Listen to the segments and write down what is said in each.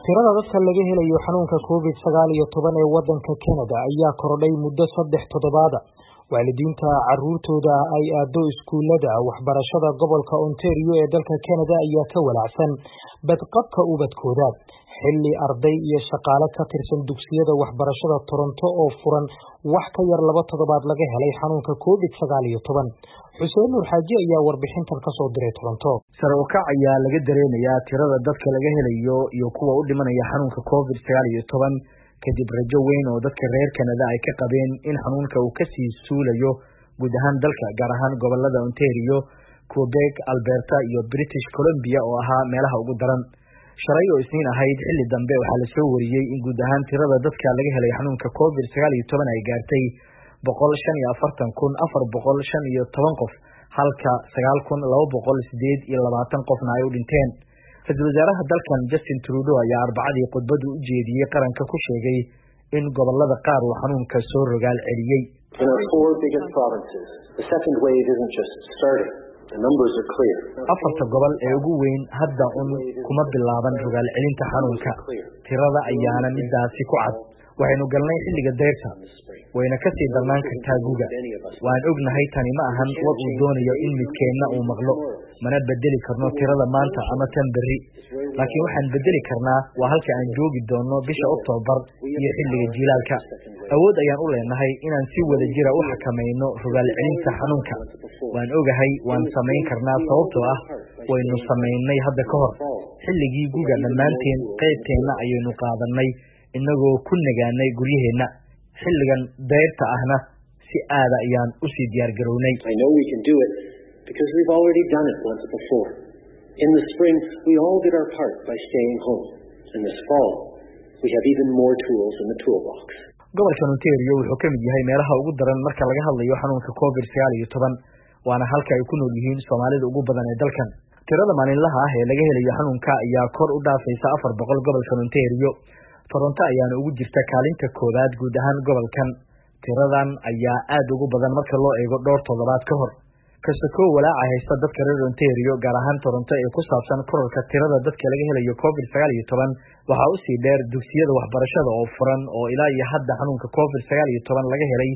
tirada dadka laga helayo xanuunka COVID-19 ee wadanka Canada ayaa korodhay muddo 3 toddobaad. waalidiinta caruurtooda ay aado iskuulada waxbarashada gobolka Ontario ee dalka Canada ayaa ka walaacsan badqabka ubadkooda xilli arday iyo shaqaale ka tirsan dugsiyada waxbarashada Toronto oo furan wax ka yar 2 toddobaad laga helay xanuunka COVID-19. Xuseen Nuur Xaaji ayaa warbixintan ka soo diray Toronto. Sare u kac ayaa laga dareemayaa tirada dadka laga helayo iyo kuwa u dhimanaya xanuunka COVID-19 kadib rajo weyn oo dadka reer Canada ay ka qabeen in xanuunka uu ka sii suulayo guud ahaan dalka, gaar ahaan gobolada Ontario, Quebec, Alberta iyo British Columbia oo ahaa meelaha ugu daran. Shalay oo Isniin ahayd xilli dambe waxaa la soo wariyay in guud ahaan tirada dadka laga helay xanuunka COVID-19 ay gaartay 145,415 qof, halka 9,228 qofna ay u dhinteen. Ra'iisul wasaaraha dalkan Justin Trudeau ayaa Arbacadii khudbad u jeediyay qaranka ku sheegay in gobolada qaar uu xanuunka soo rogaal celiyay. Afarta gobol ee ugu weyn hadda kuma bilaaban rogaal celinta xanuunka. Tirada ayaana midaasi ku cad. Waxaynu galnay xilliga dayrta, wayna ka sii darnaan kartaa guga. Waan ognahay tani ma ahan war uu doonayo in midkeenna uu maqlo, mana bedeli karno tirada maanta ama tan berri, laakiin waxaan bedeli karnaa waa halka aan joogi doono bisha Oktoobar iyo xilliga jiilaalka. Awood ayaan u leenahay inaan si wada jira u xakamayno rogaal celinta xanuunka. Waan ogahay waan samayn karnaa sababtoo ah waynu samaynay hadda ka hor. Xilligii guga dhammaanteen qaybteenna ayaynu qaadanay inagoo ku nagaanay guryaheena. Xilligan dayrta ahna si aad ayaan u sii diyaar garownay. Because we've already done it once before. In the spring, we all did our part by staying home. In this fall, we have even more tools in the toolbox. Gobolka Ontario wuxuu ka mid yahay meelaha ugu daran marka laga hadlayo xanuunka COVID-19, waana halka ay ku nool yihiin Soomaalida ugu badan ee dalkan. Tirada maalinlaha ah ee laga helayo xanuunka ayaa kor u dhaafaysa 400 gobolka Ontario. Toronto ayaana ugu jirta kaalinta koowaad guud ahaan gobolkan. Tiradan ayaa aad ugu badan marka loo eego dhowr toddobaad ka hor. Kasoo walaaca haysta dadka reer Ontario gaar ahaan Toronto ee ku saabsan kororka tirada dadka laga helayo COVID-19 waxa uu sii dheer dugsiyada waxbarashada oo furan oo ilaa iyo hadda xanuunka COVID-19 laga helay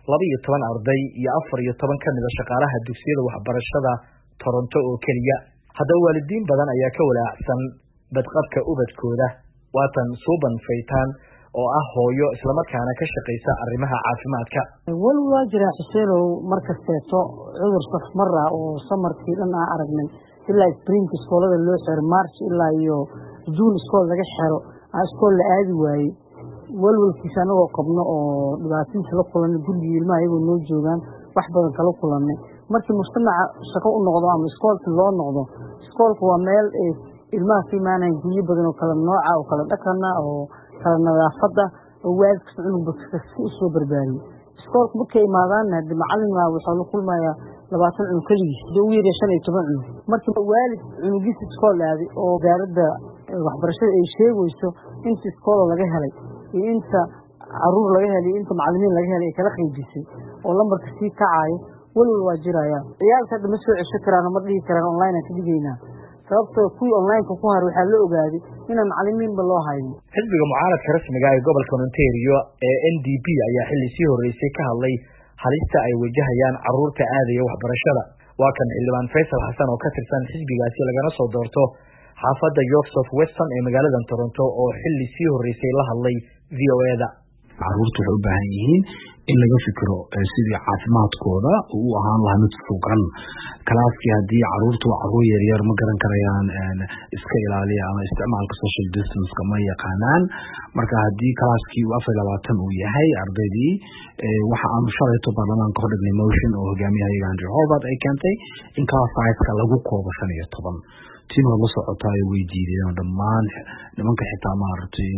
12 arday iyo 14 ka mid ah shaqaalaha dugsiyada waxbarashada Toronto oo kaliya. Haddaba waalidiin badan ayaa ka walaacsan badqabka ubadkooda. Waatan Suuban Faytaan oo ah hooyo isla markaana ka shaqeysa arrimaha caafimaadka. Walwaa jira Xuseenow markasteeto cudur safmar ah oo samarkii dhan aan aragnay ilaa spring iskoolada loo xiro March ilaa iyo June iskool laga xiro iskool la aadi waayay. Walwalkiisa anagoo qabno oo dhibaatooyin la kulanay guriga ilmaha ayagoo noo joogaan wax badan kala kulanay. Markii mujtamaca shaqo u noqdo ama iskoolka loo noqdo, iskoolku waa meel ilmaha si maanaan guriyo badan oo kala nooca oo kala dhaqana oo kala nadaafada oo waalidka inuu dadka u soo barbaariyo. Iskoolku markay imaadaan hadii macallin wuxuu la kulmayaa 20 cunug kaligiis doo wiir 15 cunug. Markii waalid cunugiisa iskool aaday oo gaaradda waxbarashada ay sheegayso inta iskool laga helay iyo inta caruur laga helay inta macallimiin laga helay kala qaybisay oo lambarka si kacay walwal waa jiraya. Ciyaalka hadda ma soo cesho karaan ma dhigi karaan online ka digaynaa. sababtoo kuwii online ku har waxa la ogaaday inaan macallimiin ba loo hayn. Xisbiga mucaaradka rasmiga ah ee gobolka Ontario ee NDP ayaa xilli sii horeysay ka hadlay halista ay wajahayaan caruurta aadaya waxbarashada. Waa kan xildhibaan Faisal Xasan oo ka tirsan xisbigaasi lagana soo doorto xaafadda York South Western ee magaalada Toronto oo xilli sii horeysay la hadlay VOA-da. Caruurtu waxay u baahan yihiin in laga fikiro sidii caafimaadkooda uu ahaan lahaa mid sugan. Kalaaskii haddii caruurtu caruur yaryar ma garan karayaan iska ilaaliya ama isticmaalka social distance ma yaqaanaan. Marka haddii kalaaskii 24 uu yahay ardaydii waxa aan shalayto baarlamaanka hor dhignay motion oo hogaamiyaha Andrew Hobart ay keentay in class size-ka lagu koobo 15. tiin oo la socota ay weydiiyeen dhammaan nimanka xitaa maartay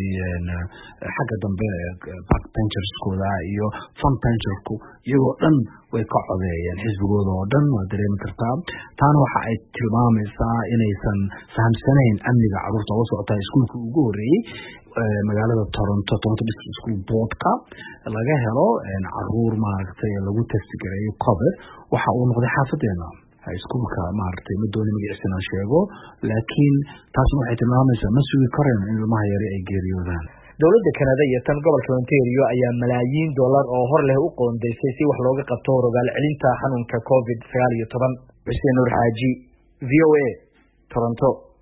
xagga dambe backbencherskooda iyo frontbenchersku iyagoo dhan way ka codeeyeen xisbigooda oo dhan waa dareemi kartaa. taana waxa ay tilmaamaysaa inaysan fahamsanayn amniga caruurta oo socota iskuulka ugu horeeyay magaalada Toronto District School Board-ka laga helo caruur maartay lagu test gareeyo COVID waxa uu noqday xaafadeena iskuulka maaragtay ma dooni magaciisana sheego laakiin taasna waxay tilmaamaysaa ma sugi kareen in ilmaha yari ay geeriyoodaan. dowladda Canada iyo tan gobolka Ontario ayaa malaayiin dollar oo hor leh u qoondeysay si wax looga qabto rogaal celinta xanuunka COVID-19. Xuseen Nuur Xaaji, VOA, Toronto.